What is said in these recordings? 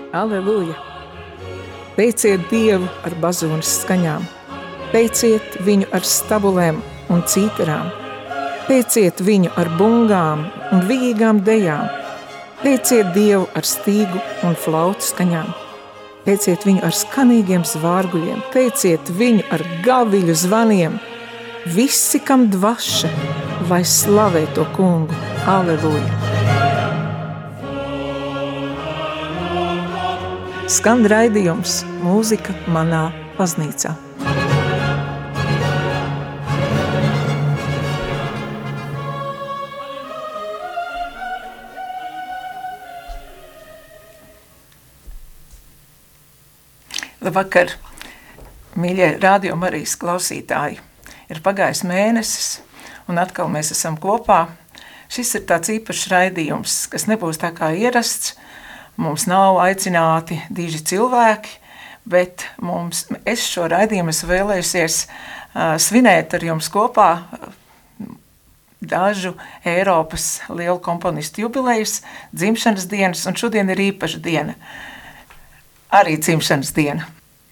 Aleluja! Teiciet Dievu ar bazūnas skaņām, teiciet viņu ar stabulēm un cītarām, teiciet viņu ar bungām un vīgām dejām, teiciet Dievu ar stīgu un flautu skaņām, teiciet viņu ar skanīgiem zvārguļiem, teiciet viņu ar gaviļu zvaniem, visi, kam dvaša, lai slavē to kungu. Aleluja! Skan raidījums Mūzika manā baznīcā. Labvakar, mīļie Radio Marijas klausītāji. Ir pagājis mēnesis, un atkal mēs esam kopā. Šis ir tāds īpašs raidījums, kas nebūs tā kā ierasts. Mums nav aicināti diži cilvēki, bet es šo raidījumu esmu vēlējusies svinēt ar jums kopā dažu Eiropas lielu komponistu jubilejas, dzimšanas dienas, un šodien ir īpaša diena, arī dzimšanas diena.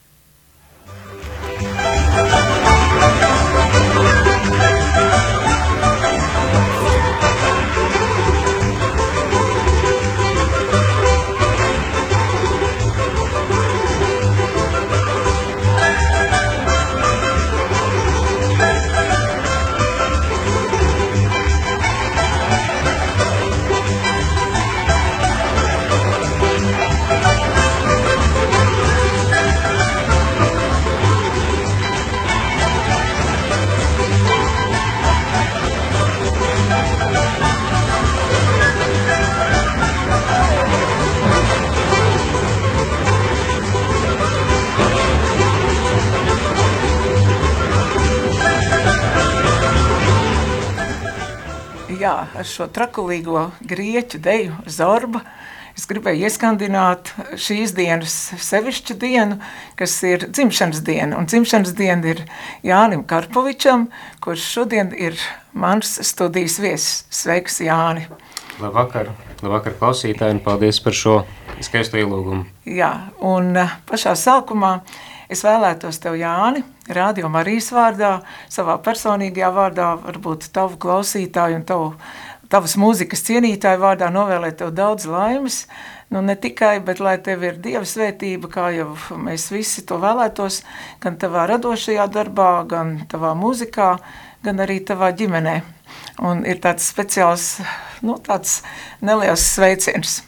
Jā, ar šo trakulīgo grieķu deju Zorba es gribēju ieskandināt šīs dienas sevišķu dienu, kas ir dzimšanas diena. Un dzimšanas diena ir Jānim Karpovičam, kurš šodien ir mans studijas viesis. Sveiks, Jāni! Labvakar klausītāji, un paldies par šo skaisto ielūgumu. Jā, un pašā sākumā es vēlētos tev, Jāni, Radio Marijas vārdā, savā personīgajā vārdā, varbūt tavu klausītāju un tavas mūzikas cienītāju vārdā novēlēt tev daudz laimes, nu ne tikai, bet lai tev ir Dieva svētība, kā jau mēs visi to vēlētos, gan tavā radošajā darbā, gan tavā mūzikā, gan arī tavā ģimenē. Un ir tāds speciāls, tāds neliels sveiciens.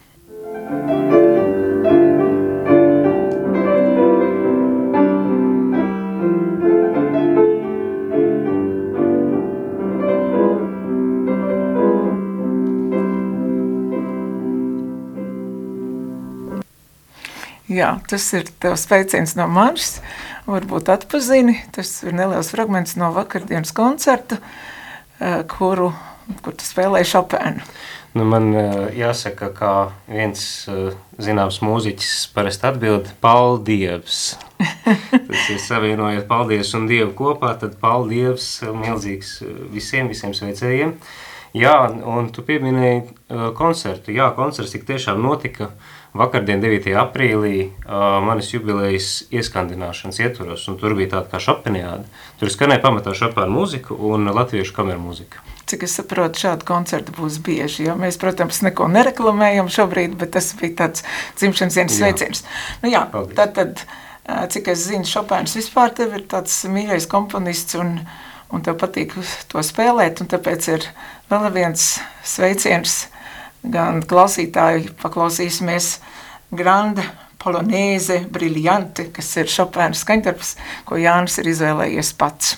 Jā, tas ir tev sveiciens no manis, varbūt atpazini, tas ir neliels fragments no vakardienas koncerta, kur tu spēlēji Šopēnu. Man jāsaka, kā viens zināms mūziķis parasti atbild, paldievs. Tas ir savienojot paldies un Dievu kopā, tad paldievs milzīgs visiem sveicējiem. Jā, un tu pieminēji koncertu. Jā, koncerts tik tiešām notika vakardien 9. aprīlī manis jubilejas ieskandināšanas ietvaros, un tur bija tāda kā šopeniāda. Tur skanēja pamatā Šopēna mūzika un latviešu kameru mūzika. Cik es saprotu, šādi koncerti būs bieži, jo mēs, protams, neko nereklamējam šobrīd, bet tas bija tāds dzimšanas dienas sveiciens. Jā, tad, cik es zinu, Šopēns vispār tev ir tāds mīļais komponists, un tev patīk to spēlēt, un tāpēc ir vēl viens sveiciens gan klausītāji, paklausīsimies Grande Polonaise Brillante, kas ir Šopēna skaņdarbs, ko Jānis ir izvēlējies pats.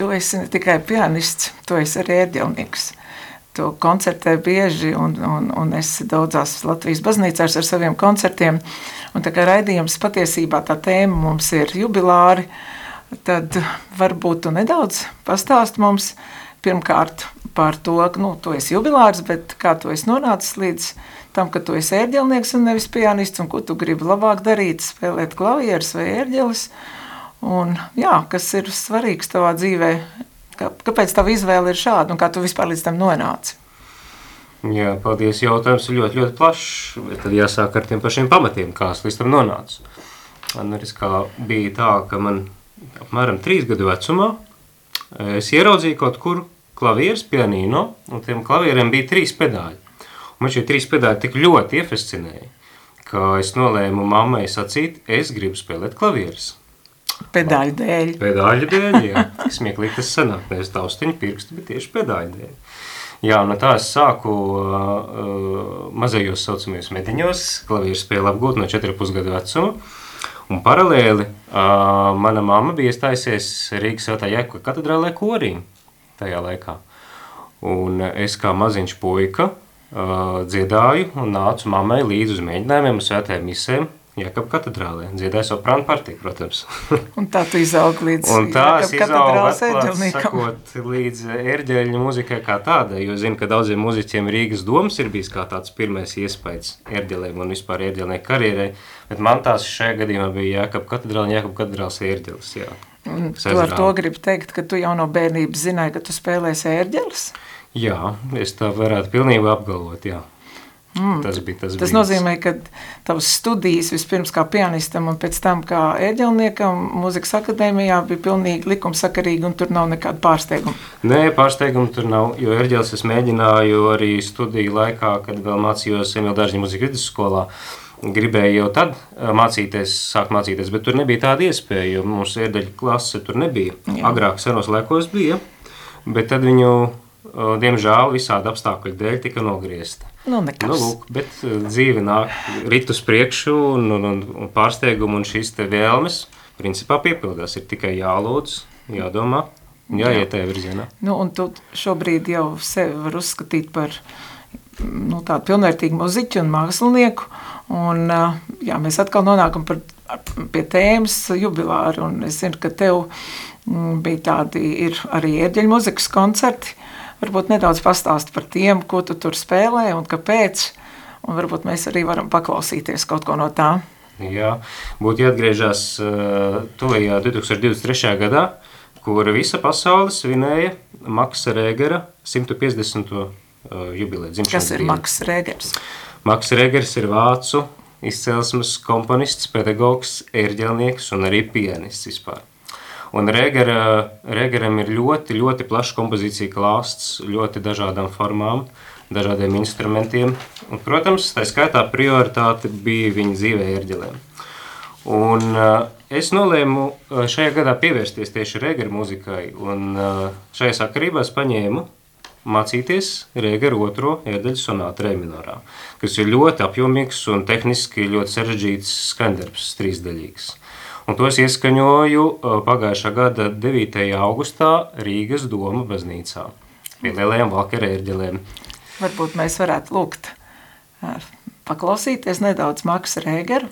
Tu esi ne tikai pianists, tu esi arī ērģelnieks. Tu koncertē bieži un esi daudzās Latvijas baznīcās ar saviem koncertiem. Un tā kā raidījums patiesībā tā tēma mums ir jubilāri, tad varbūt tu nedaudz pastāst mums pirmkārt par to, ka tu esi jubilārs, bet kā tu esi nonācis līdz tam, ka tu esi ērģelnieks un nevis pianists, un ko tu gribi labāk darīt, spēlēt klavierus vai ērģeles. Un jā, kas ir svarīgs tavā dzīvē, kāpēc tava izvēle ir šāda un kā tu vispār līdz tam nonāci? Jā, paldies, jautājums ir ļoti, ļoti plašs, bet tad jāsāk ar tiem pašiem pamatiem, kā es līdz tam nonācu. Man arī bija tā, ka man apmēram 3 gadu vecumā es ieraudzīju kaut kur klavieres, pianino, un tiem klavieriem bija 3 pedāļi. Un man šie 3 pedāļi tik ļoti iefascinēja, ka es nolēmu mammai sacīt, es gribu spēlēt klavieres. Pedāļu dēļ. Pedāļu dēļ, jā. Smieklīgi tas sanāk, nevis taustiņu pirkstu, bet tieši pedāļu dēļ. Jā, un tā es sāku mazajos saucamajos mediņos, klavieru spēli apgūt no 4,5 gadu vecuma. Un paralēli mana mamma bija iestājusies Rīgas Svētā Jēkaba katedrālē korī tajā laikā. Un es kā maziņš puika dziedāju un nācu mammai līdz uz mēģinājumiem un svētajām misēm Jēkaba katedrālē. Dziedāju soprānu partiju, protams. Un tā tu izaugi līdz Jēkaba katedrāles ērģelniekam. Sakot, līdz ērģeļu muzikai kā tādai, jo zinu, ka daudziem muziķiem Rīgas domas ir bijis kā tāds pirmais iespējas ērģelēm un vispār ērģelnieku karjerai, bet man tās šajā gadījumā bija Jēkaba katedrāle un Jēkaba katedrāles ērģeles, jā. Un tu ar to gribi teikt, ka tu jau no bērnības zināji, ka tu spēlēsi ērģeles? Jā, es tā varētu pilnībā apgalvot, jā. Tas nozīmē, ka tavas studijas vispirms kā pianistam un pēc tam kā ērģelniekam mūzikas akadēmijā bija pilnīgi likumsakarīgi un tur nav nekāda pārsteiguma. Nē, pārsteiguma tur nav, jo ērģeles es mēģināju arī studiju laikā, kad vēl mācījos Emīla Dārziņa mūzikas vidusskolā. Gribēju jau tad sākt mācīties, bet tur nebija tāda iespēja, jo mums ērģeļu klase tur nebija. Jā. Agrāk senos laikos bija, bet tad viņu, diemžēl, visādi apstākļu dēļ tika nogriezta. Nekas. Lūk, bet dzīve nāk rit uz priekšu un pārsteigumu un šīs te vēlmes principā piepildās. Ir tikai jālūdz, jādomā, jāiet tajā virzienā. Un tu šobrīd jau sevi var uzskatīt par tādu pilnvērtīgu muziķu un mākslinieku. Un jā, mēs atkal nonākam pie tēmas jubilāri. Un es zinu, ka tev bija tādi ir arī ērģeļu muzikas koncerti. Varbūt nedaudz pastāst par tiem, ko tu tur spēlē un kāpēc, un varbūt mēs arī varam paklausīties kaut ko no tā. Jā, būtu jāatgriežas tuvajā 2023. gadā, kur visa pasaule svinēja Maksa Rēgera 150. jubileju dzimšanas dienu. Kas ir Maks Rēgers? Maks Rēgers ir vācu izcelsmes komponists, pedagogs, ērģelnieks un arī pianists vispār. Un Rēgeram ir ļoti, ļoti plašs kompozīcija klāsts, ļoti dažādām formām, dažādiem instrumentiem. Un, protams, tā skaitā prioritāte bija viņa dzīvē ērģelēm. Un es nolēmu šajā gadā pievērsties tieši Rēgera muzikai, un šajā sakarībā es paņēmu mācīties Rēgera 2. ērģeļu sonātu re minorā, kas ir ļoti apjomīgs un tehniski ļoti sarežģīts skaņdarbs, 3-daļīgs. Un to es ieskaņoju pagājušā gada 9. augustā Rīgas Doma baznīcā pie lielajām Valkera ērģelēm. Varbūt mēs varētu lūgt paklausīties nedaudz Maksa Rēgeru.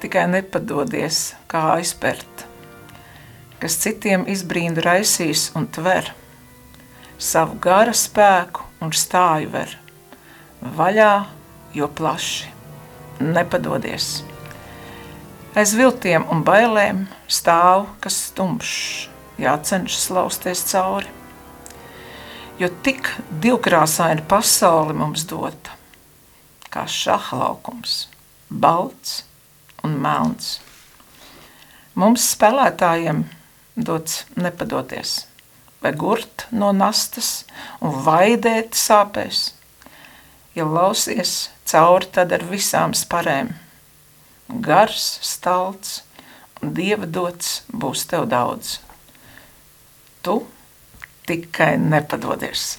tikai nepadodies, kā aizpert, kas citiem izbrīnu raisīs un tver, savu gara spēku un stāju ver, vaļā, jo plaši, nepadodies. Aiz viltiem un bailēm stāv, kas stumšs, jācenšas lausties cauri, jo tik divkrāsaina pasauli mums dota, kā šahlaukums, balts un melns. Mums spēlētājiem dots nepadoties, vai gurt no nastas un vaidēt sāpēs, ja lausies cauri tad ar visām sparēm. Gars, stalts un Dieva dots būs tev daudz. Tu tikai nepadodies.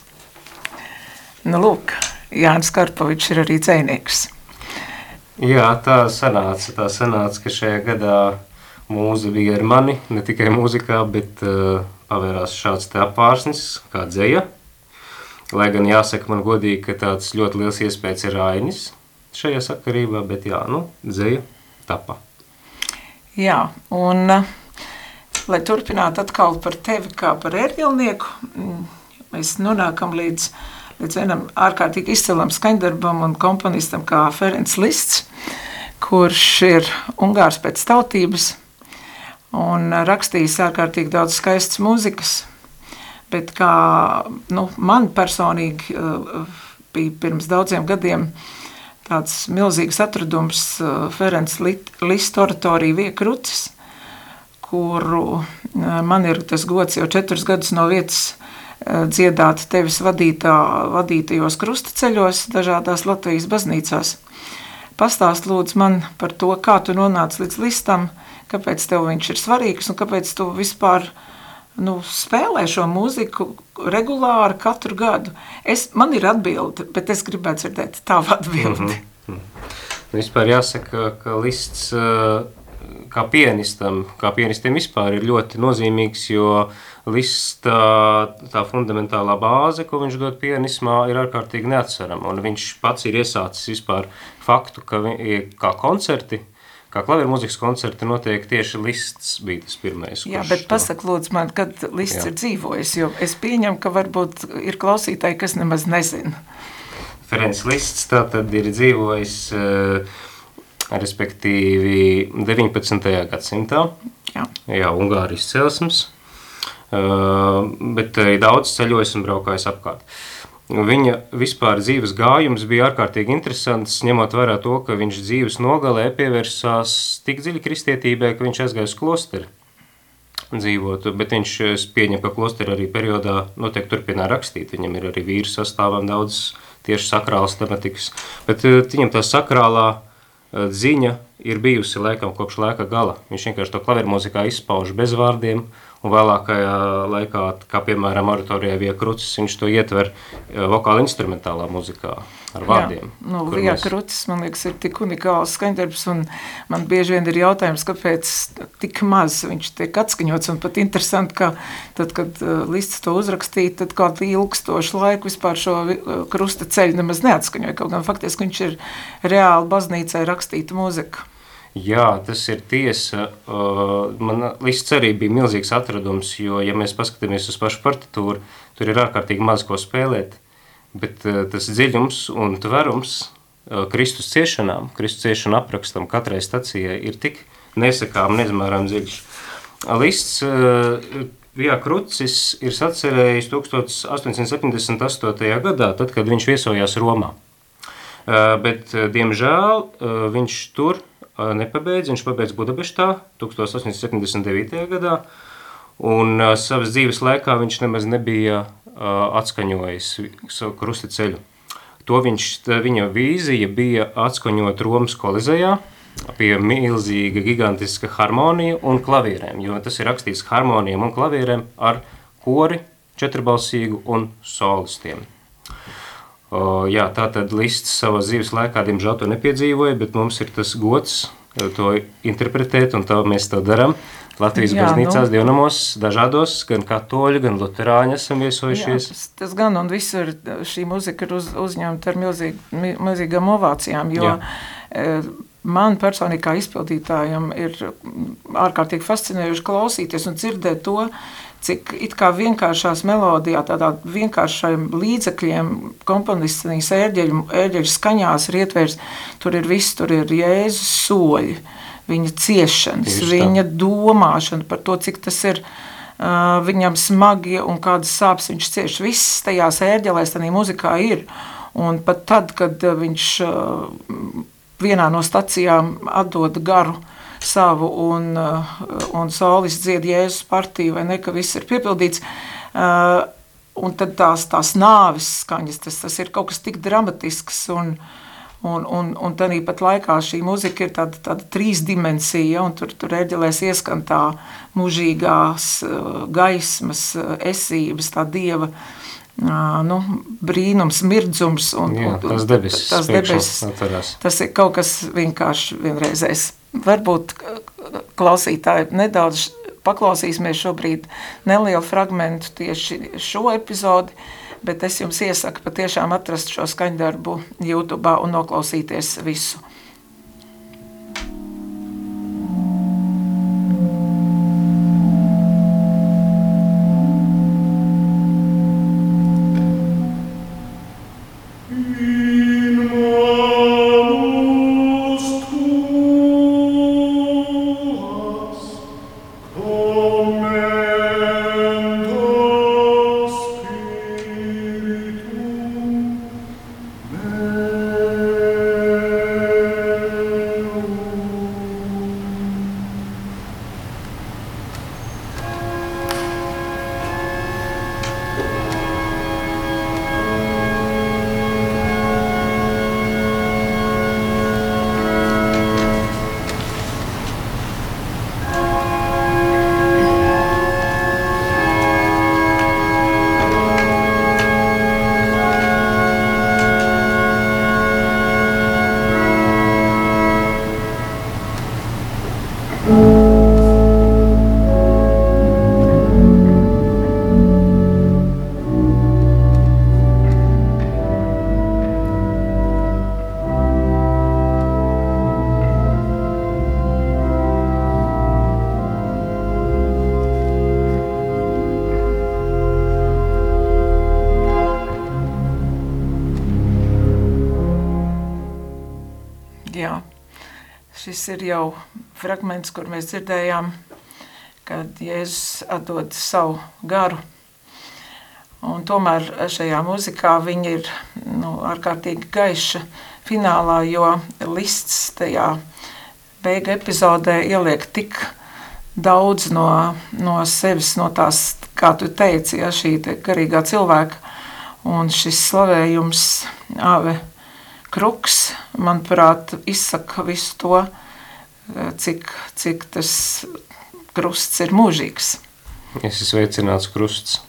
Nu, lūk, Jānis Karpovičs ir arī dzejnieks. Jā, tā sanāca, ka šajā gadā mūza bija ar mani, ne tikai mūzikā, bet pavērās šāds te apvārsnis, kā dzeja. Lai gan jāsaka man godīgi, ka tāds ļoti liels iespējas ir Ainis šajā sakarībā, bet jā, dzeja tapa. Jā, un lai turpinātu atkal par tevi kā par ērģelnieku, mēs nonākam līdz vienam ārkārtīgi izcilam skaņdarbam un komponistam kā Ferenc Lists, kurš ir ungārs pēc tautības un rakstījis ārkārtīgi daudz skaistas mūzikas, bet kā man personīgi bija pirms daudziem gadiem tāds milzīgs atradums Ferenc Lista oratorija Viekrucis, kuru man ir tas gods jau 4 gadus no vietas dziedāt tevis vadītajos krustaceļos dažādās Latvijas baznīcās. Pastāst lūdzu man par to, kā tu nonāc līdz Listam, kāpēc tev viņš ir svarīgs un kāpēc tu vispār spēlē šo mūziku regulāri katru gadu. Man ir atbilde, bet es gribētu dzirdēt tavu atbildi. Vispār jāsaka, ka Lists kā pianistam vispār ir ļoti nozīmīgs, jo Lista tā fundamentālā bāze, ko viņš dod pianismā, ir ārkārtīgi neatsverama. Un viņš pats ir iesācis vispār faktu, ka kā koncerti, kā klaviermūzikas koncerti notiek tieši Lists bija tas pirmais. Jā, bet pasaka lūdzu man, kad Lists ir dzīvojis, jo es pieņemu, ka varbūt ir klausītāji, kas nemaz nezina. Ferenc Lists tātad ir dzīvojis respektīvi 19. gadsimtā, jā, Ungārijas celsmes, bet daudz ceļojis un braukājis apkārt. Viņa vispār dzīves gājums bija ārkārtīgi interesants, ņemot vērā to, ka viņš dzīves nogalē pievērsās tik dziļi kristietībai, ka viņš aizgāja uz klosteri dzīvot, bet viņš pieņem, ka klosteri arī periodā noteikti turpinā rakstīt. Viņam ir arī vīru sastāvam daudz tieši sakrālas tematikas, bet viņam tā sakrālā ziņa ir bijusi laikam kopš laika gala. Viņš vienkārši to klaviermūzikā izpauž bez vārdiem, un vēlākajā laikā, kā piemēram oratorijā Viekrucis, viņš to ietver vokāli instrumentālā muzikā ar vārdiem. Jā, Viekrucis, man liekas, ir tik unikāls skaņdarbs, un man bieži vien ir jautājums, kāpēc tik maz viņš tiek atskaņots, un pat interesanti, ka tad, kad Lists to uzrakstīja, tad kādu ilgstošu laiku vispār šo krusta ceļu nemaz neatskaņoja, kaut gan faktiski viņš ir reāli baznīcai rakstīta mūzika. Jā, tas ir tiesa. Man Lists arī bija milzīgs atradums, jo, ja mēs paskatāmies uz pašu partitūru, tur ir ārkārtīgi maz ko spēlēt, bet tas dziļums un tverums Kristus ciešanu aprakstam katrai stacijai ir tik nesakām, nezmērām dziļš. Lists Viekrucis ir sacerējis 1878. gadā, tad, kad viņš viesojās Romā. Bet, diemžēl, viņš tur nepabeidz, viņš pabeidz Budapeštā 1879. gadā, un savas dzīves laikā viņš nemaz nebija atskaņojis savu krusta ceļu. Viņa vīzija bija atskaņot Romas kolizejā pie milzīga, gigantiska harmonija un klavierēm, jo tas ir rakstīts harmonijam un klavierēm ar kori, četrbalsīgu un solistiem. Jā, tātad Lists savā dzīves laikā, diemžēl, to nepiedzīvoja, bet mums ir tas gods to interpretēt, un tā mēs to darām. Latvijas baznīcās, dievnamos, dažādos, gan katoļi, gan luterāņi esam viesojušies. Jā, tas gan, un visur šī muzika ir uzņemta ar milzīgām ovācijām, jo man personīgi kā izpildītājam ir ārkārtīgi fascinējuši klausīties un dzirdēt to, cik it kā vienkāršās melodijā, tādā vienkāršajiem līdzekļiem komponistinīs ērģeļu skaņās ir ietvers, tur ir viss, tur ir Jēzus soļi, viņa ciešanas, viņa domāšana par to, cik tas ir viņam smagi un kādas sāpes viņš cieš. Viss tajās ērģelēs, tādā muzikā ir. Un pat tad, kad viņš vienā no stacijām atdod garu savu un solis dzied Jēzus partiju, vai ne, ka viss ir piepildīts, un tad tās nāves skaņas, tas ir kaut kas tik dramatisks, un tāpat laikā šī muzika ir tāda trīsdimensija, un tur ērģelēs ieskan tā mūžīgās gaismas, esības, tā Dieva brīnums, mirdzums. Tas debesis atverās. Tas ir kaut kas vienkārši vienreizējs. Varbūt klausītāji nedaudz paklausīsimies šobrīd nelielu fragmentu tieši šo epizodi, bet es jums iesaku patiešām atrast šo skaņdarbu YouTube un noklausīties visu. Šis ir jau fragments, kur mēs dzirdējām, kad Jēzus atdod savu garu. Un tomēr šajā muzikā viņa ir ārkārtīgi gaiša finālā, jo Lists tajā beigu epizodē ieliek tik daudz no sevis, no tās, kā tu teici, šī garīgā cilvēka. Un šis slavējums Ave Kruks, manuprāt, izsaka visu to, cik tas krusts ir mūžīgs. Esi sveicināts krusts.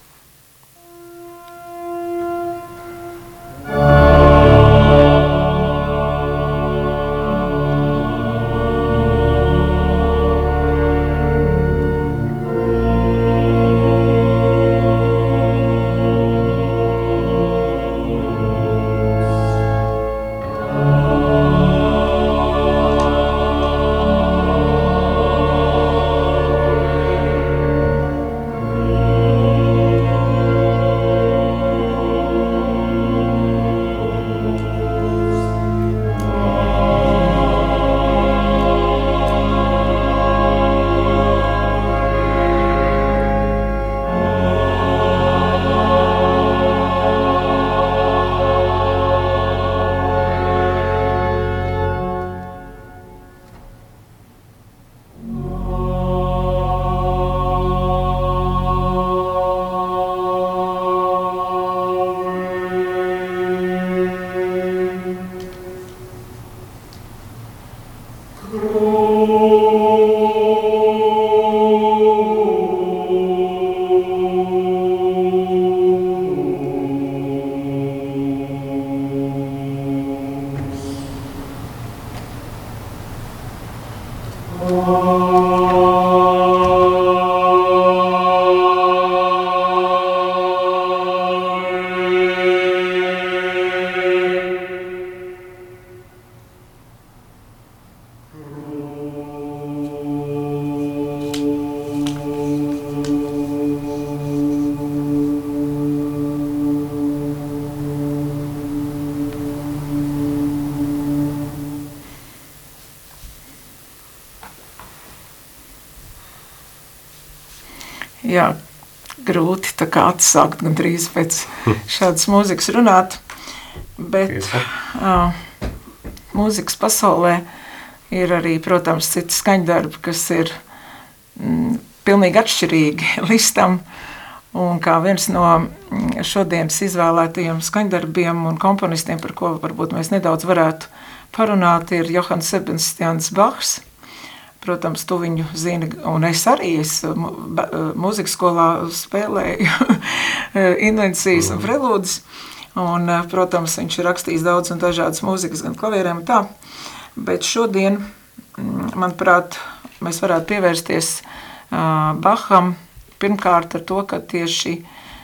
jā, grūti tā kā atsākt gandrīz pēc šādas mūzikas runāt, bet mūzikas pasaulē ir arī, protams, citi skaņdarbi, kas ir pilnīgi atšķirīgi listam, un kā viens no šodienas izvēlētajiem skaņdarbiem un komponistiem, par ko varbūt mēs nedaudz varētu parunāt, ir Johanns Sebastians Bachs. Protams, tu viņu zini, un es arī mūzikas skolā spēlēju invencijas un prelūdes, un, protams, viņš ir rakstījis daudz un dažādas mūzikas, gan klavierēm un tā, bet šodien, manuprāt, mēs varētu pievērsties Bacham pirmkārt ar to, ka tieši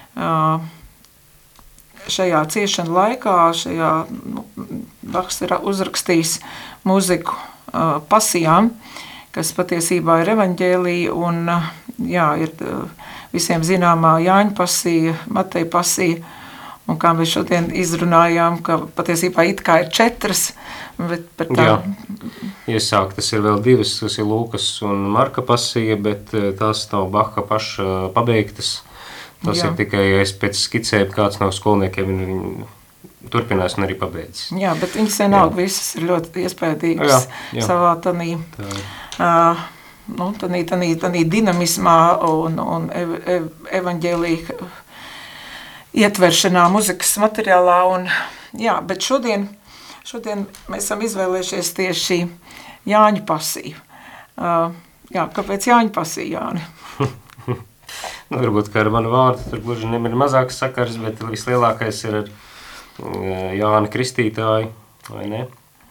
šajā ciešana laikā, Bachs ir uzrakstījis mūziku pasijām, kas patiesībā ir evaņģēlija un ir visiem zināmā Jāņa pasija, Mateja pasija, un kā mēs šodien izrunājām, ka patiesībā it kā ir 4, bet par tā... Iesāk, tas ir vēl 2, tas ir Lūkas un Marka pasija, bet tās nav Baha paša pabeigtas. Tas ir tikai, es pēc skicēju, kāds no skolniekiem viņu turpinās un arī pabeidzis. Jā, bet viņas vienalga visas ir ļoti iespējīgas savā tanī dinamismā un evaņģēlija ietveršanā mūzikas materiālā. Bet šodien mēs esam izvēlējušies tieši Jāņa pasiju. Kāpēc Jāņa pasija, Jāni? Varbūt, ka ar manu vārdu tur gluži ir mazāks sakars, bet vislielākais ir ar Jāna Kristītāju, vai ne?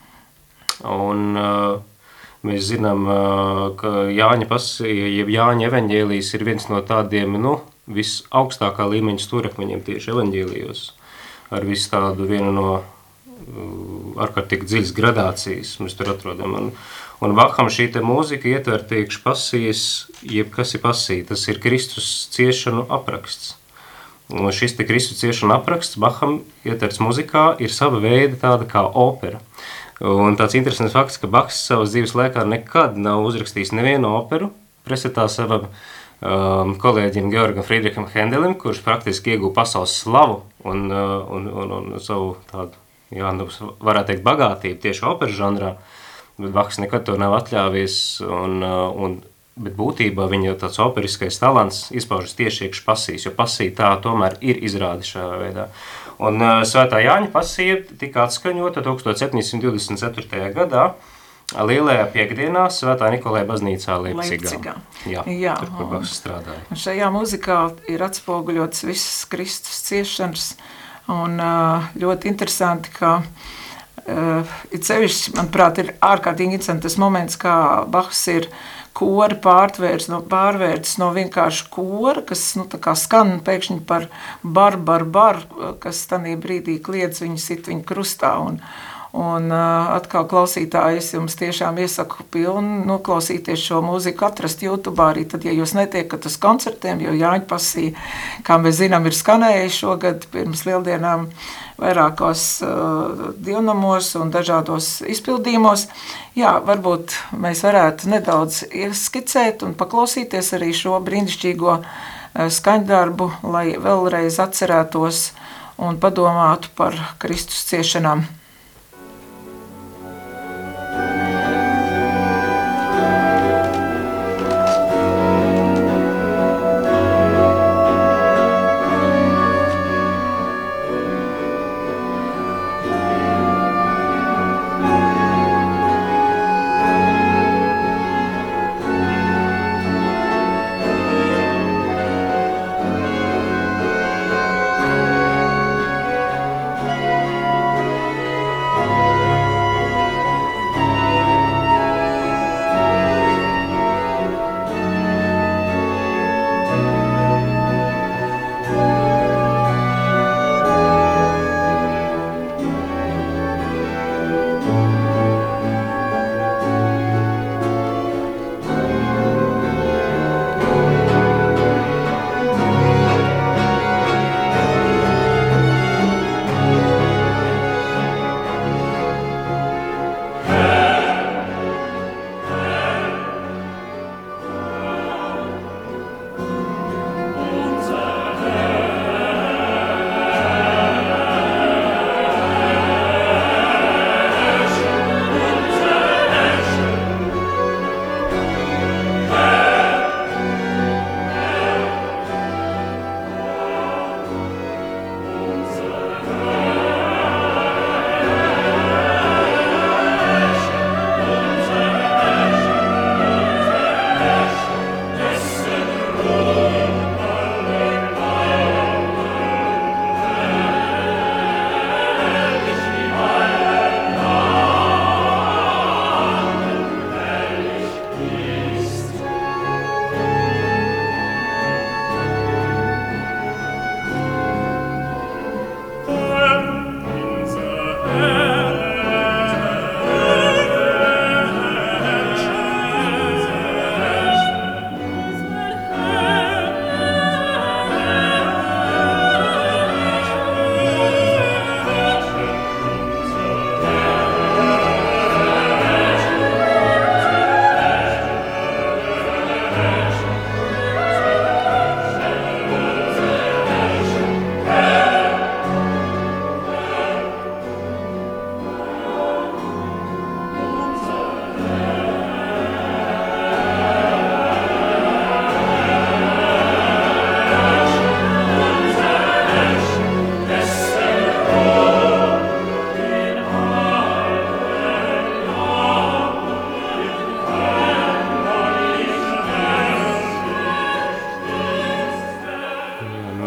Un mēs zinām, ka Jāņa pasija, jeb Jāņa evaņģēlijs ir viens no tādiem, visaugstākā līmeņa stūrakmeņiem tieši evaņģēlijos, ar visu tādu vienu no ārkārtīgi dziļas gradācijas mēs tur atrodam. Un Bacham šī te mūzika ietver tiekš pasijas, jeb kas ir pasija, tas ir Kristus ciešanu apraksts. Un šis te Kristus ciešanu apraksts Bacham ietverts muzikā ir sava veida tāda kā opera. Un tāds interesants fakts, ka Bachs savas dzīves laikā nekad nav uzrakstījis nevienu operu, pretstatā savam kolēģim Georgam Friedricham Hendelim, kurš praktiski ieguva pasaules slavu un savu tādu, varētu teikt, bagātību tieši operas žanrā, bet Bachs nekad to nav atļāvies, bet būtībā viņa tāds operiskais talants izpaužas tieši iekš pasijas, jo pasija tā tomēr ir izrāde šajā veidā. Un Svētā Jāņa pasija tika atskaņota 1724. gadā, Lielajā piekdienā Svētā Nikolāja baznīcā Leipcigā. Jā, tur, kur Bachs strādāja. Šajā mūzikā ir atspoguļots visas Kristus ciešanas, un ļoti interesanti, ka sevišķi, manuprāt, ir ārkārtīgi interesanti tas moments, kā Bachs ir kori pārvērts no vienkārši kora, kas tā kā skan pēkšņi par bar, kas tanī brīdī kliedz viņu, sit viņu krustā, un atkal klausītāji, es jums tiešām iesaku pilni noklausīties šo mūziku, atrast YouTube arī, tad, ja jūs netiekat uz koncertiem, jo Jāņa pasija, kā mēs zinām, ir skanējuši šogad pirms lieldienām vairākos dievnamos un dažādos izpildījumos. Varbūt mēs varētu nedaudz ieskicēt un paklausīties arī šo brīnišķīgo skaņdarbu, lai vēlreiz atcerētos un padomātu par Kristus ciešanām.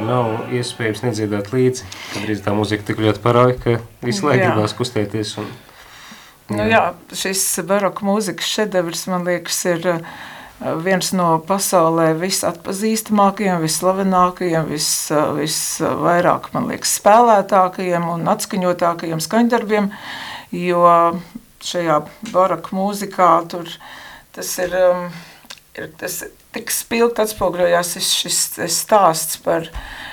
nav iespējams nedziedāt līdzi, kad arī tā mūzika tik ļoti parauj, ka visu laiku gribās kustēties. Un, nu jā, šis baroka mūzikas šedevrs, man liekas, ir viens no pasaulē visatpazīstamākajiem, visslavenākajiem, visvairāk, man liekas, spēlētākajiem un atskaņotākajiem skaņdarbiem, jo šajā baroka mūzikā tur tas ir tik spilgt atspoguļojās šis stāsts par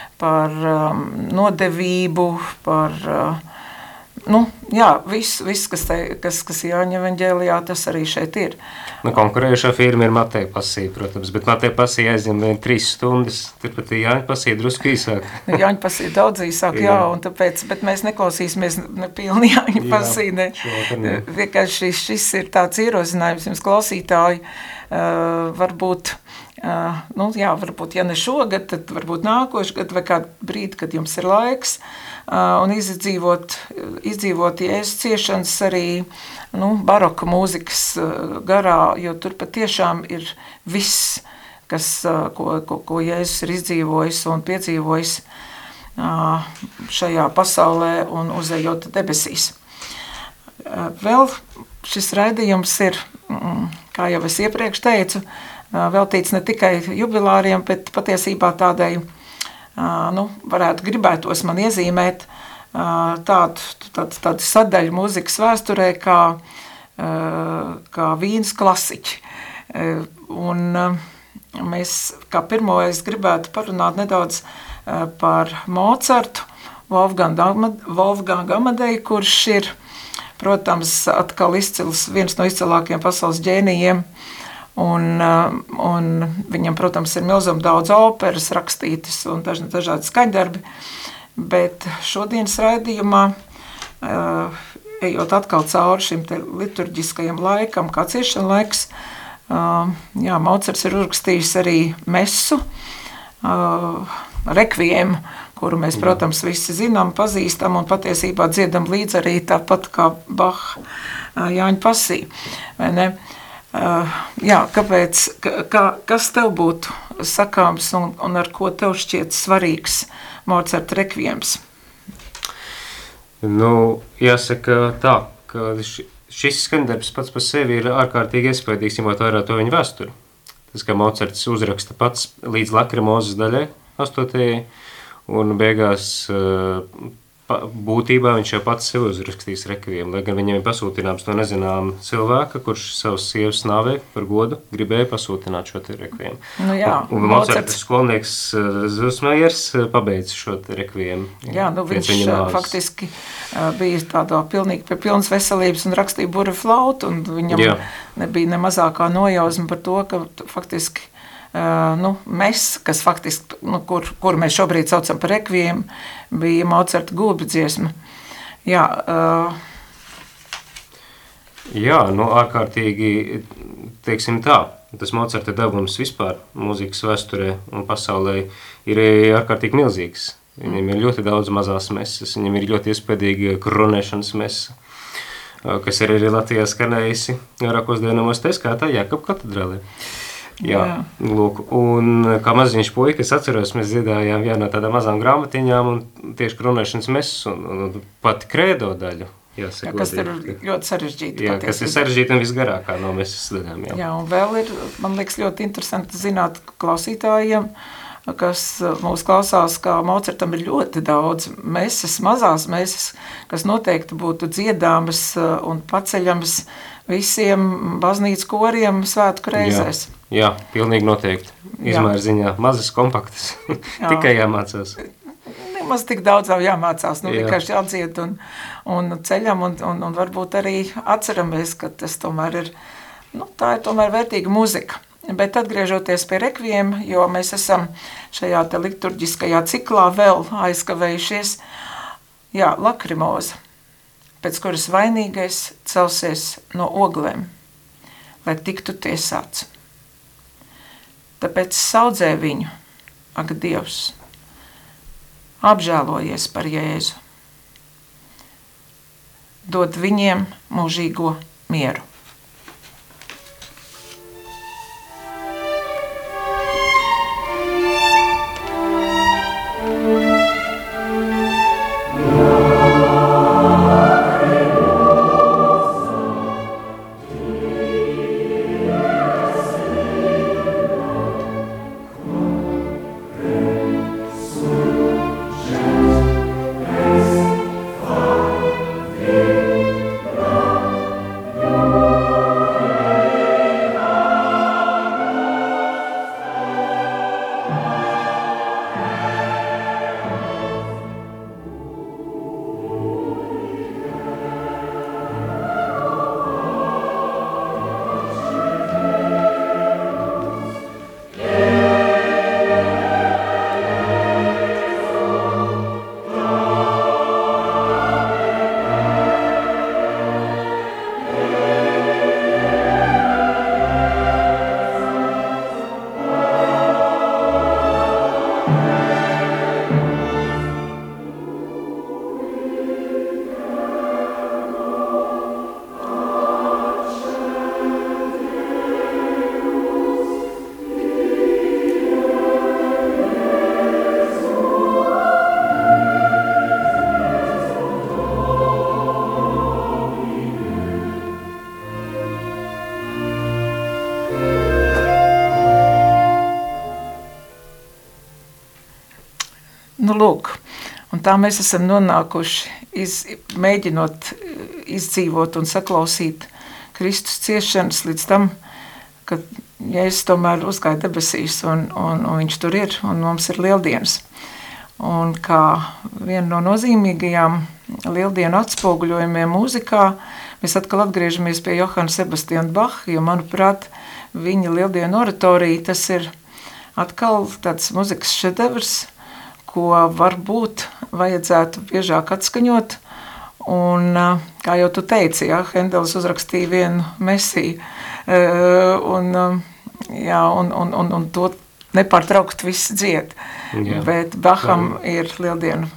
nodevību, par viss, kas Jāņa evaņģēlijā, tas arī šeit ir. Nu, konkurējušā firma ir Mateja Pasija, protams, bet Mateja Pasija aizņem vien 3 stundas, turpat Jāņa Pasija drusku īsāk. Jāņa Pasija daudz īsāk, jā, un tāpēc, bet mēs neklausīsimies ne pilni Jāņa Pasija, vienkārši šis ir tāds ierosinājums jums klausītāji, varbūt, varbūt, ja ne šogad, tad varbūt nākošu gadu vai kādu brīdi, kad jums ir laiks, un izdzīvot Jēzus ciešanas arī baroka mūzikas garā, jo tur patiešām ir viss, ko Jēzus ir izdzīvojis un piedzīvojis šajā pasaulē un uzejot debesīs. Vēl šis raidījums ir, kā jau es iepriekš teicu, veltīts ne tikai jubilāriem, bet patiesībā tādai, varētu gribētos man iezīmēt tādu sadaļu mūzikas vēsturē kā vīnas klasiķi. Un mēs kā pirmo es gribētu parunāt nedaudz par Mocartu, Wolfgangu Amadeju, kurš ir, protams, atkal viens no izcilākajiem pasaules ģēnijiem, un viņam, protams, ir milzīgi daudz operas rakstītas un dažādi skaņdarbi, bet šodienas raidījumā, ejot atkal cauri šim te liturģiskajam laikam, kā ciešana laiks, Mocarts ir uzrakstījis arī mesu, rekviemu, kuru mēs, protams, visi zinām, pazīstam un patiesībā dziedam līdz arī tāpat kā Baha Jāņa Pasija, vai ne? Kāpēc, kas tev būtu sakāms un ar ko tev šķiet svarīgs Mocarta rekviems? Jāsaka tā, ka šis skaņdarbs pats par sevi ir ārkārtīgi iespaidīgs, ņemot vērā to viņa vēsturi. Tas, ka Mocarts uzraksta pats līdz Lakrimozes daļai, 8. un beigās būtībā viņš jau pats sev uzrakstīs rekviem, lai gan viņam ir pasūtināms no nezinām cilvēka, kurš savus sievas nāvē par godu gribēja pasūtināt šo te rekviem. Un Mocarta skolnieks Zusmajers pabeidz šo te rekviem. Jā, viņš faktiski bija tādā pilnīgi pie pilnas veselības un rakstīja burvi flautu, un viņam nebija ne mazākā nojausma par to, ka faktiski mēs, kas faktiski, kur mēs šobrīd saucam par rekviem, bija Mocarta gulbi dziesma. Ārkārtīgi, teiksim tā, tas Mocarta devums vispār mūzikas vēsturē un pasaulē ir ārkārtīgi milzīgs. Viņam ir ļoti daudz mazās mesas, viņam ir ļoti iespēdīga kronēšanas mesa, kas ir arī Latvijā skanējusi vairākos dienamos, tā skaitā Jākapa katedrālē. Jā, lūk, un kā maziņš puika, es atceros, mēs dziedājām vienā no tādām mazām grāmatiņām un tieši kronēšanas mesas un pat krēdo daļu. Jāsaka, kas ir ļoti sarežģīti. Jā, kas ir sarežģīti un visgarākā no mesas daļām. Jā, un vēl ir, man liekas, ļoti interesanti zināt klausītājiem, kas mūs klausās, kā Mocartam ir ļoti daudz mesas, mazās mesas, kas noteikti būtu dziedāmas un paceļamas visiem baznīcas koriem svētku reizēs. Jā, pilnīgi noteikti. Izmēra ziņā mazas, kompaktas. Tikai jāmācās. Nemaz tik daudz vēl jāmācās, vienkārši jādzied un ceļam un varbūt arī atceramies, ka tas tomēr ir, tā ir tomēr vērtīga muzika. Bet atgriežoties pie rekviem, jo mēs esam šajā te liturģiskajā ciklā vēl aizkavējušies, Lakrimoza, pēc kuras vainīgais celsies no oglēm, lai tiktu tiesāts. Tāpēc saudzē viņu, ak, Dievs, apžēlojies par Jēzu, dod viņiem mūžīgo mieru. Nu, lūk, un tā mēs esam nonākuši, mēģinot izdzīvot un saklausīt Kristus ciešanas līdz tam, ka Jēzus tomēr uzgāja debesīs un viņš tur ir, un mums ir lieldienas. Un kā viena no nozīmīgajām lieldienu atspoguļojumiem mūzikā, mēs atkal atgriežamies pie Johana Sebastiana Baha, jo, manuprāt, viņa lieldienu oratorija, tas ir atkal tāds muzikas šedevrs, ko varbūt vajadzētu biežāk atskaņot. Un, kā jau tu teici, ja, Hendels uzrakstīja vienu mesiju, un to nepārtraukt viss dzied. Jā. Bet Baham ir lieldienu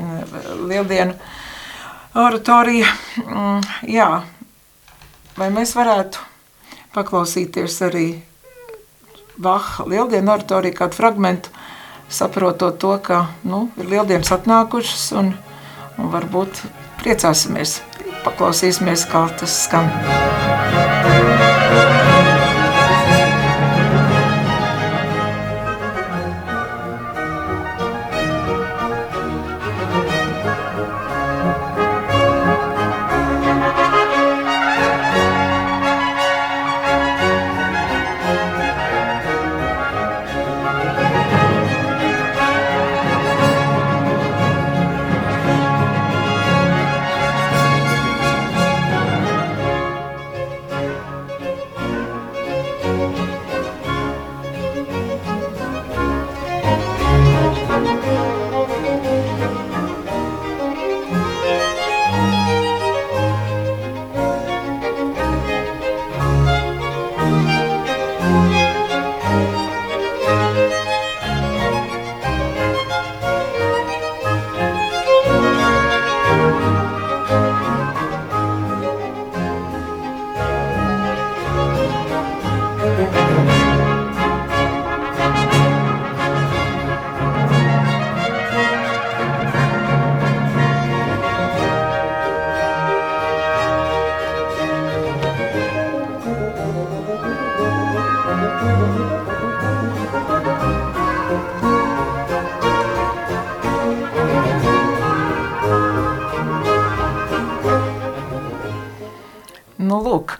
oratorija. Jā. Vai mēs varētu paklausīties arī Baha lieldienu oratoriju kādu fragmentu, saprotot to, ka ir lieldienas atnākušas un varbūt priecāsimies, paklausīsimies, kā tas skan. Lūk,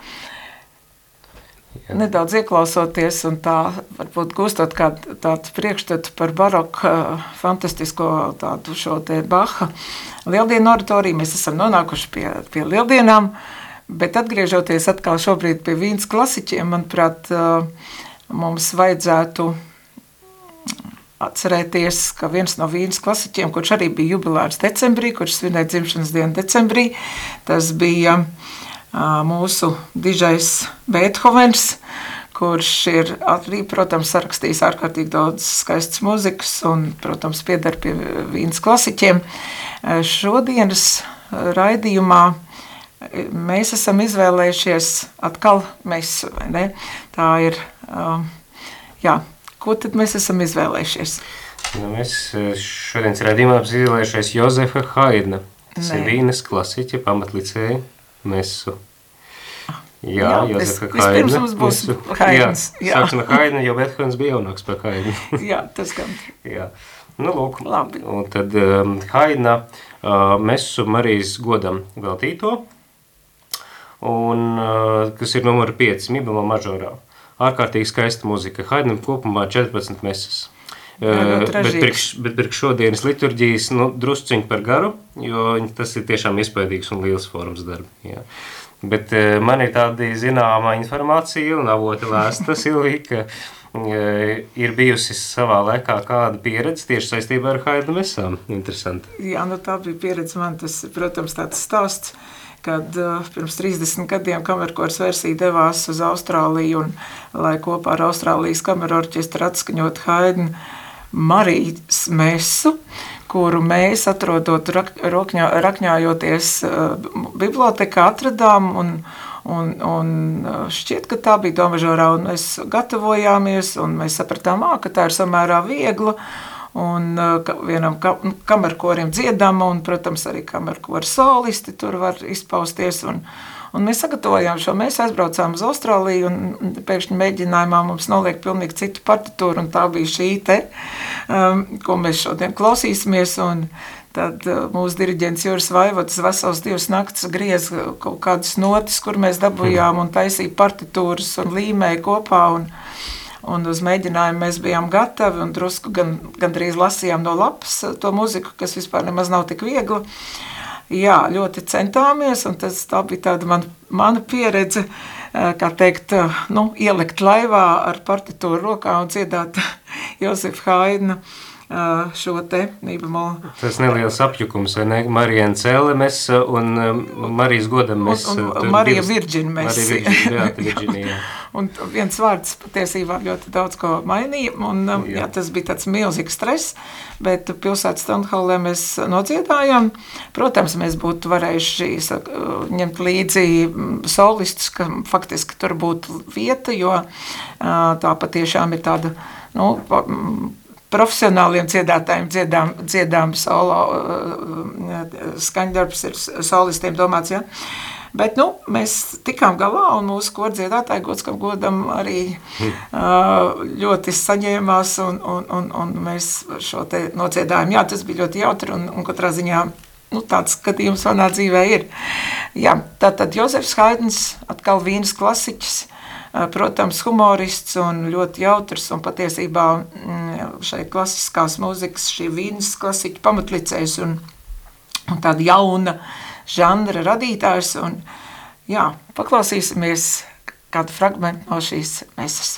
nedaudz ieklausoties un tā varbūt gūstot tādu priekšstatu par baroku fantastisko tādu šo te Baha lieldienu oratoriju, mēs esam nonākuši pie lieldienām, bet atgriežoties atkal šobrīd pie vīnas klasiķiem, manuprāt, mums vajadzētu atcerēties, ka viens no vīnas klasiķiem, kurš arī bija jubilārs decembrī, kurš svinēja dzimšanas dienu decembrī, tas bija mūsu dižais Beethovens, kurš ir arī, protams, sarakstījis ārkārtīgi daudz skaistas muzikas un, protams, pieder pie vīnas klasiķiem. Šodienas raidījumā mēs esam izvēlējušies atkal mesu, vai ne? Tā ir, ko tad mēs esam izvēlējušies? Mēs šodienas raidījumā izvēlējušies Jozefa Haidna. Tas ir vīnas klasiķa pamatlicēja mesu. Jā, Jozefa Haidna. Vispirms mums būs Haidns. Jā, sāksim ar Haidnu, jo Beethovens bija jaunāks par Haidnu. Jā, tas gan. Jā. Nu, lūk. Labi. Un tad Haidna mesu Marijas godam veltīto, un, kas ir numur 5, mi bemol mažorā. Ārkārtīgi skaista muzika. Haidnam kopumā 14 mesas. Bet priekš šodienas liturģijas drusciņi par garu, jo tas ir tiešām iespējīgs un liels forums darbi. Jā. Bet man ir tāda zināma informācija un avoti lēsta, Silvija, ka ir bijusi savā laikā kāda pieredze tieši saistībā ar Haidna mesām. Interesanti. Jā, tā bija pieredze man. Tas, protams, tāds stāsts, kad pirms 30 gadiem kamerkors versija devās uz Austrāliju un lai kopā ar Austrālijas kameru orķestru atskaņot Haidna Marijas mesu, kuru mēs atrodot rakņājoties bibliotekā atradām un šķiet, ka tā bija Domažorā un mēs gatavojāmies un mēs sapratām, ka tā ir samērā viegla un vienam kamerkorim dziedama un, protams, arī kamerkora solisti tur var izpausties un Un mēs sagatavojām šo, mēs aizbraucām uz Austrāliju un pēkšņi mēģinājumā mums noliek pilnīgi citu partitūru, un tā bija šī te, ko mēs šodien klausīsimies, un tad mūsu diriģents Juris Vaivods vesels 2 naktas griez kaut kādas notis, kur mēs dabujām un taisīja partitūras un līmēja kopā, un uz mēģinājumu mēs bijām gatavi un drusku gandrīz lasījām no lapas to muziku, kas vispār nemaz nav tik viegla. Jā, ļoti centāmies, un tā bija tāda mana pieredze, kā teikt, ielikt laivā ar partitūru rokā un dziedāt Jozefa Haidna šo te Nībemola. Tas neliels apjukums, vai ne? Marijana Cēlemes un Marijas Godames. Un Marija Virģina Jā, Virģinija. Un viens vārds patiesībā ļoti daudz ko mainīja, un jā, tas bija tāds milzīgs stress, bet pilsētas Stonehallē mēs nodziedājām. Protams, mēs būtu varējuši ņemt līdzi solistus, ka faktiski tur būtu vieta, jo tā patiešām ir tāda, profesionāliem dziedātājiem dziedām solo skaņdarbs ir solistiem domāts, ja? Bet, mēs tikām galā, un mūsu kordziedātāji gods, kam godam arī ļoti saņēmās, un mēs šo te nociedājām. Jā, tas bija ļoti jautri, un katrā ziņā, tāds skatījums manā dzīvē ir. Jā, tātad Jozefs Haidns, atkal Vīnes klasiķis, protams, humorists un ļoti jautrs, un patiesībā šai klasiskās mūzikas, šī Vīnes klasiķa pamatlicējs un tāda jauna žanra radītājs, un jā, paklausīsimies kādu fragmentu no šīs mesas.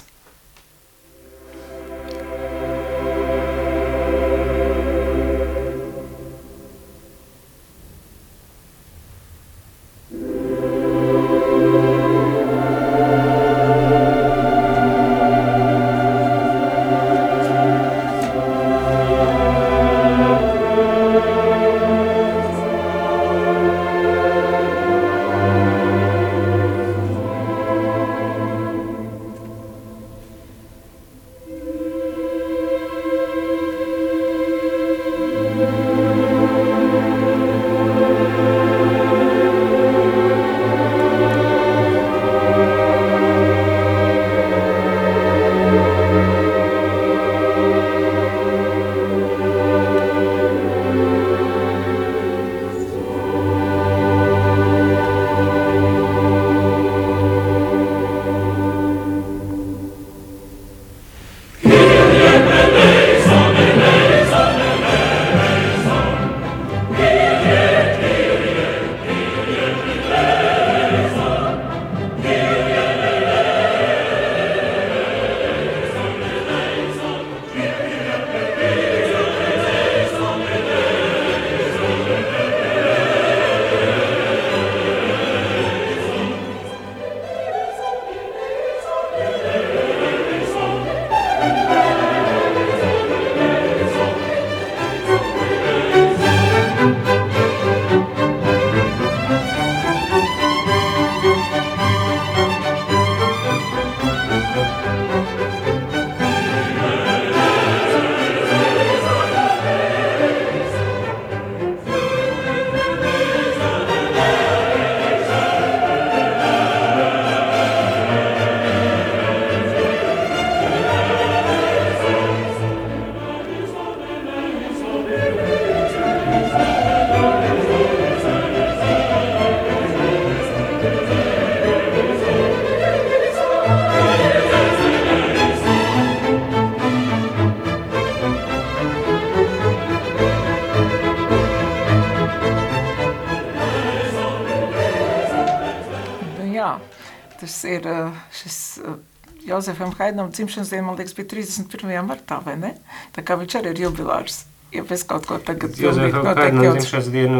Tas ir šis Jozefam Haidnam dzimšanas diena, man liekas, bija 31. martā, vai ne? Tā kā viņš arī ir jubilārs. Ja es kaut ko tagad Jozefam Haidnam dzimšanas dienu,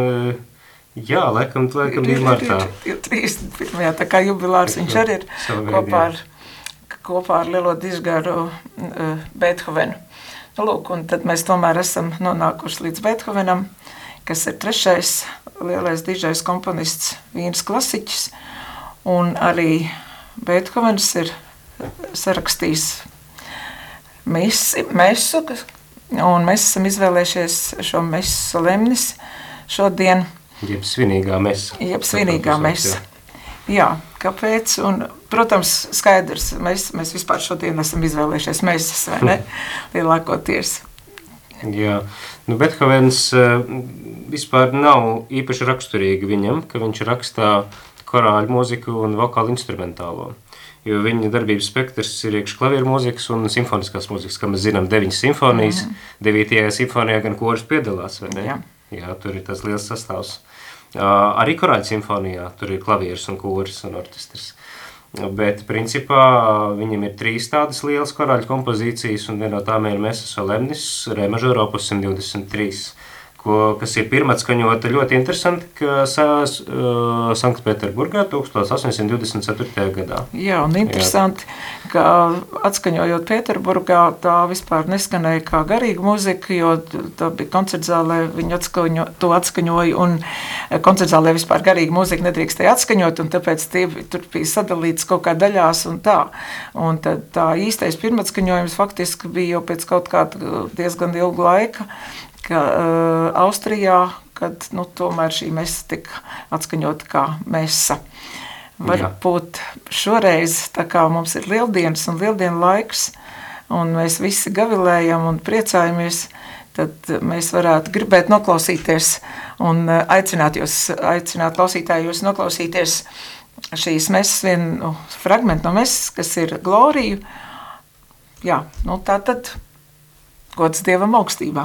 jā, laikam bija martā. 31. tā kā jubilārs viņš arī ir kopā ar lielo dižgaru Beethovenu. Lūk, un tad mēs tomēr esam nonākuši līdz Beethovenam, kas ir 3. lielais dižais komponists, Vīnes klasiķis. Un arī Beethovens ir sarakstījis mesu, un mēs esam izvēlējušies šo mesu solemnis šodien. Jeb svinīgā mesa. Jeb svinīgā mesa. Jā, kāpēc? Un, protams, skaidrs, mēs vispār šodien esam izvēlējušies mēsas, vai ne? Lielākoties. Jā, nu Bethovens vispār nav īpaši raksturīgi viņam, ka viņš rakstā korāļu mūziku un vokālu instrumentālo. Jo viņa darbības spektrs ir iekš klavieru mūzikas un simfoniskās mūzikas, kā mēs zinām, 9 simfonijas, 9. simfonijā gan koris piedalās, vai ne? Jā, tur ir tas liels sastāvs. Arī korāļu simfonijā tur ir klavieris un koris un orķestris. Bet, principā, viņam ir 3 tādas lielas korāļu kompozīcijas, un viena no tām ir Messa Solemnis, Re major opus 123, kas ir pirmatskaņota ļoti interesanti, ka Sanktpēterburgā 1824. gadā. Jā, un interesanti, ka atskaņojot Pēterburgā, tā vispār neskanēja kā garīga muzika, jo tā bija koncertzālē, viņi to atskaņoja, un koncertzālē vispār garīga muzika nedrīkstēja atskaņot, un tāpēc tur bija sadalīts kaut kā daļās un tā. Un tad tā īstais pirmatskaņojums faktiski bija jau pēc kaut kāda diezgan ilga laika, ka Austrijā, kad tomēr šī mesa tika atskaņota kā mesa. Varbūt šoreiz, tā kā mums ir lieldienas un lieldienu laiks, un mēs visi gavilējam un priecājamies, tad mēs varētu gribēt noklausīties un aicināt klausītāju jūs noklausīties šīs mesas vienu fragmentu no mesas, kas ir Gloriju. Jā, tā tad gods Dievam augstībā.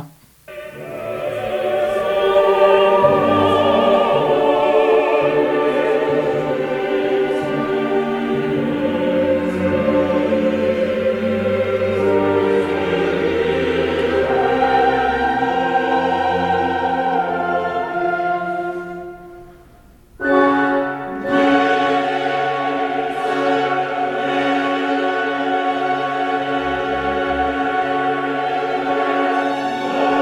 Gloria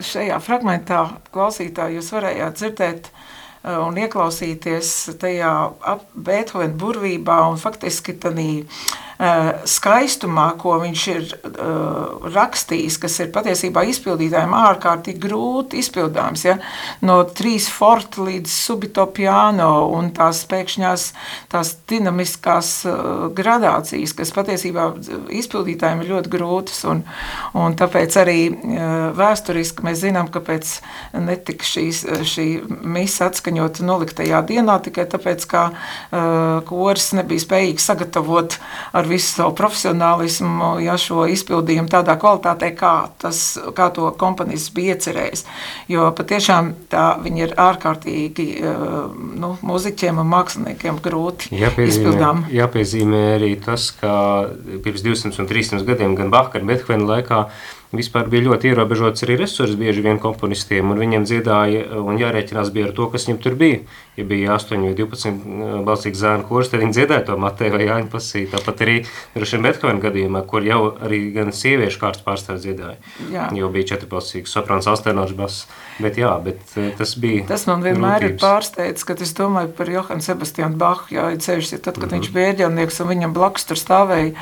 šajā fragmentā klausītāji jūs varējāt dzirdēt un ieklausīties tajā Beethovena burvībā un faktiski tādī skaistumā, ko viņš ir rakstījis, kas ir patiesībā izpildītājiem ārkārtīgi grūti izpildāms, ja? No 3 forti līdz subito piano un tās pēkšņās, tās dinamiskās gradācijas, kas patiesībā izpildītājiem ir ļoti grūtas, un tāpēc arī vēsturiski mēs zinām, kāpēc netika šī misa atskaņota noliktajā dienā, tikai tāpēc, ka koris nebija spējīgs sagatavot ar visu savu profesionālismu, ja šo izpildījumu tādā kvalitātē, kā to komponists bija iecerējis. Jo patiešām viņi ir ārkārtīgi muziķiem un māksliniekiem grūti izpildām. Jāpiezīmē arī tas, ka pirms 200 un 300 gadiem gan Baha, gan Beethovena laikā vispār bija ļoti ierobežots arī resursi bieži vien komponistiem, un viņiem dziedāja un jārēķinās bija ar to, kas viņam tur bija. Ja bija 8 vai 12 balsīgs zēnu kurs, tad viņi dziedāja to Mateju vai Jāņu pasī. Tāpat arī Beethovena gadījumā, kur jau arī gan sieviešu kārtas pārstāvs dziedāja. Jā. Jo bija 4-balsīgs soprāns, alstenošs bass. Bet tas bija Tas man vienmēr ir pārsteidz, kad es domāju par Johanu Sebastianu Bahu, jā, ceļš, tad, kad viņš bija ēģelnieks un viņam blakus tur stāvēja,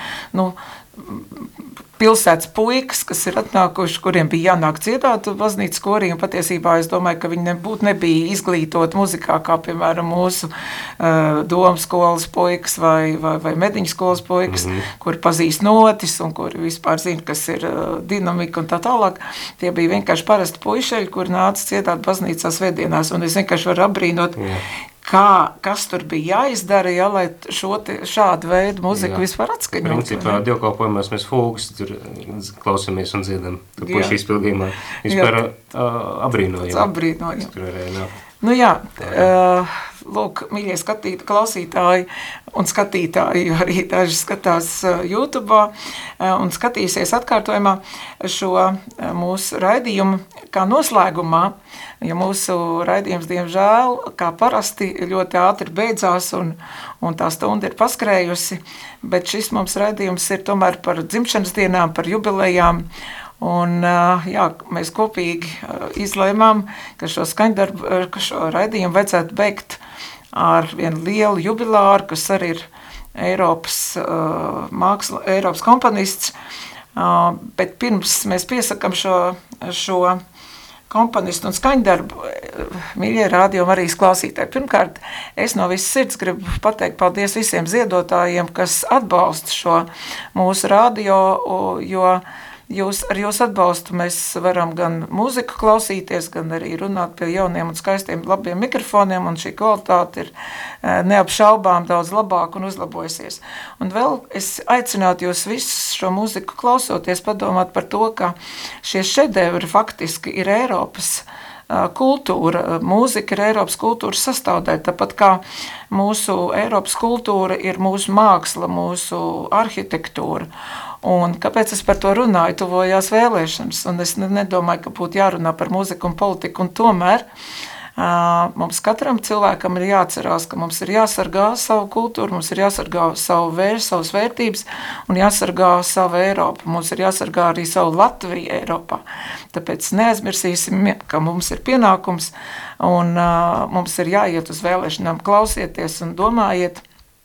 pilsētas puikas, kas ir atnākuši, kuriem bija jānāk dziedāt baznīcas korī, un patiesībā es domāju, ka viņi nebija izglītoti muzikā, kā piemēram mūsu domu skolas puikas vai mediņu skolas puikas, kuri pazīst notis un kuri vispār zina, kas ir dinamika un tā tālāk. Tie bija vienkārši parasti puišeļi, kuri nāca dziedāt baznīcā svētdienās, un es vienkārši varu apbrīnot, kas tur bija jāizdara, lai šādu veidu muziku vispār atskaņot. Principā dievkalpojumās mēs fūgas tur klausamies un dziedam pušu izpildījumā. Vispār abrīnojam. Abrīnojam. Lūk, mīļie klausītāji un skatītāji, arī daži skatās YouTube un skatīsies atkārtojumā šo mūsu raidījumu kā noslēgumā, ja mūsu raidījums, diemžēl, kā parasti, ļoti ātri beidzās un tā stunda ir paskrējusi, bet šis mums raidījums ir tomēr par dzimšanas dienām, par jubilejām. Un, mēs kopīgi izlēmām, ka šo raidījumu vajadzētu beigt ar vienu lielu jubilāru, kas arī ir Eiropas komponists. Bet pirms mēs piesakam šo komponistu un skaņdarbu, mīļie Radio Marijas klausītāji. Pirmkārt, es no visas sirds gribu pateikt paldies visiem ziedotājiem, kas atbalsta šo mūsu radio, jo ar jūsu atbalstu mēs varam gan mūziku klausīties, gan arī runāt pie jauniem un skaistiem labiem mikrofoniem, un šī kvalitāte ir neapšaubām daudz labāk un uzlabojusies. Un vēl es aicinātu jūs visus šo mūziku klausoties padomāt par to, ka šie šedevri faktiski ir Eiropas kultūra, mūzika ir Eiropas kultūras sastāvdaļa, tāpat kā mūsu Eiropas kultūra ir mūsu māksla, mūsu arhitektūra. Un kāpēc es par to runāju? Tuvojās vēlēšanas, un es nedomāju, ka būtu jārunā par mūziku un politiku, un tomēr mums katram cilvēkam ir jāatcerās, ka mums ir jāsargā savu kultūru, mums ir jāsargā savas vērtības un jāsargā savu Eiropu. Mums ir jāsargā arī savu Latviju Eiropā. Tāpēc neaizmirsīsim, ka mums ir pienākums un mums ir jāiet uz vēlēšanām, klausieties un domājiet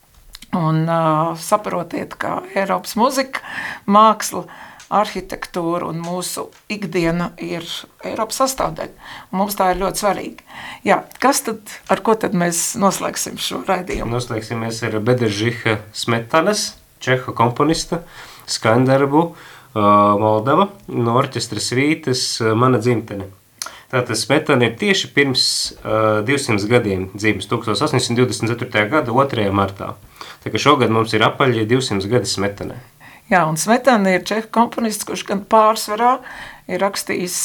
un saprotiet, ka Eiropas muzika, māksla, arhitektūra un mūsu ikdiena ir Eiropas sastāvdaļa. Un mums tā ir ļoti svarīga. Jā, ar ko tad mēs noslēgsim šo raidījumu? Noslēgsimies ar Bedežiha Smetanas, čehu komponista, skaņdarbu Moldava, no orķestra svītes Mana dzimtene. Tātad Smetana ir tieši pirms 200 gadiem dzimis, 1824. gada 2. martā. Tā kā šogad mums ir apaļi 200 gadi Smetanai. Jā, un Smetana ir čehu komponists, kurš gan pārsvarā ir rakstījis,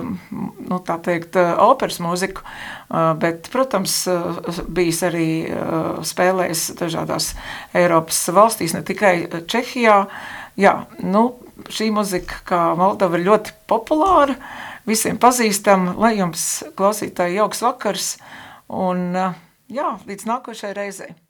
tā teikt, operas mūziku, bet, protams, bijis arī spēlējis dažādās Eiropas valstīs, ne tikai Čehijā. Jā, šī muzika, kā Moldava, ir ļoti populāra, visiem pazīstama, lai jums, klausītāji, jauks vakars, un līdz nākošai reizei.